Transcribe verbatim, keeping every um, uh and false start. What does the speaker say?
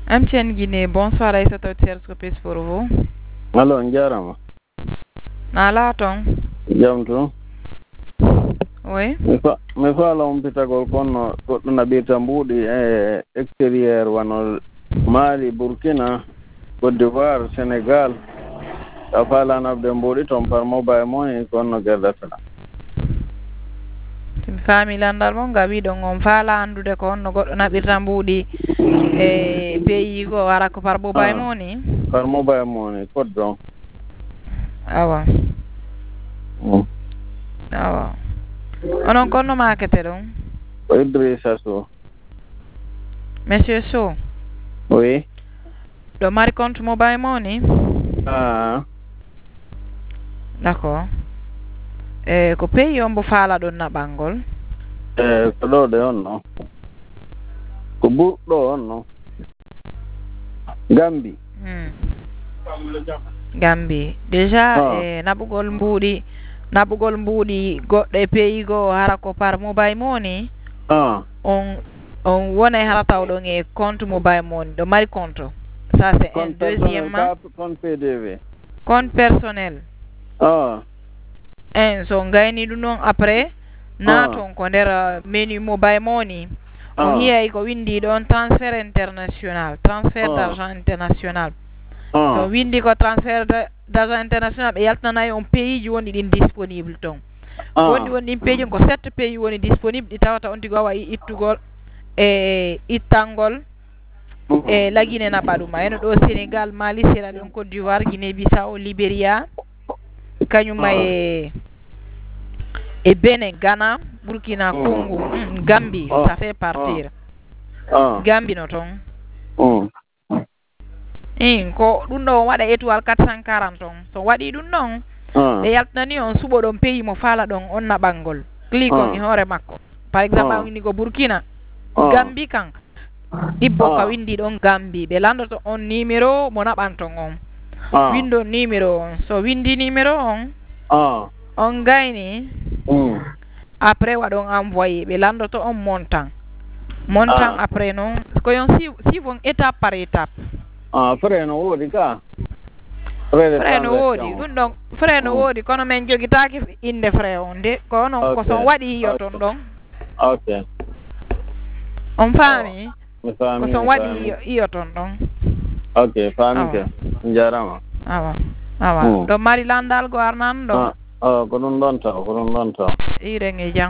M T N Guinée, bonsoir Aïssata Tierskopis pour vous. Allo, njarama. Nala ton. Jam to. Oui. Mi fa mi fa la on pitagol kono goddo na bita mbudi e extérieur wano Mali, Burkina, Côte d'Ivoire, Sénégal. Ta fa la na de mbudi ton par mobile money kono gerdata. Tim fami landal mon gawi don on fala andude ko on goddo nabirta mbudi e pays go wara ko par mobile money. Par mobile money code don. Awa. Mm. Awa. Onon kono markete don. Idrissa So. Monsieur So. Oui. Do mari compte mobile money? Ah. D'accord. Eh ko pays on bo fala don na bangol? Eh ko do de on no. Ko burdo on no. Gambi. Hmm. Gambi. Déjà ah. eh nabugol mbudi nabugol mbudi goddo e pays go hara ko par mobile money. Ah. On on wona hara tawdon e compte mobile money do mari compte. Ça c'est un deuxièmement compte P D V. Compte personnel. Ah. En so ngayni dum non après na ton ko der menu mobile money. On hiay ko windi don transfert international, transfert d'argent international. So windi ko transfert d'argent international be yaltana on pays ji woni din disponible ton. Woni woni pays ko sept pays woni disponible di tawata on tigo wa ittugol e ittangol e la Guinée na baduma eno do Sénégal, Mali, Sierra Leone, Côte d'Ivoire, Guinée Bissau, Libéria, kanyuma e e Bénin, Ghana, Burkina, Congo, mm, Gambie, ça fait partir. Gambie no ton. Mm. In ko dum do wada étoile quatre cent quarante ton. So wadi dum non. E yaltani on subo don pays mo fala don on na bangol. Click on ni hore makko. Par exemple windi ko Burkina, Gambie kan. Dibbo ka windi don Gambie be landoto on numéro mo nabanto on. Windo numéro on. So windi numéro on. Ah. On gayni. Mm. Après wadon envoyer be landoto on montant. Montant ah. Après non ko yon si si vont étape par étape. Ah, frère no wodi ka. Frère no wodi dum donc frère no wodi kono men jogitaaki inde frère on de ko non ko son wadi yoton don. Okay. On fami. Mi fami. Ko son wadi yoton don. Okay, fami ke. Njarama. Awa. Awa. Do mari landal go arnan do. Ah, ko dum don taw, ko dum don taw. Ire ngi jam.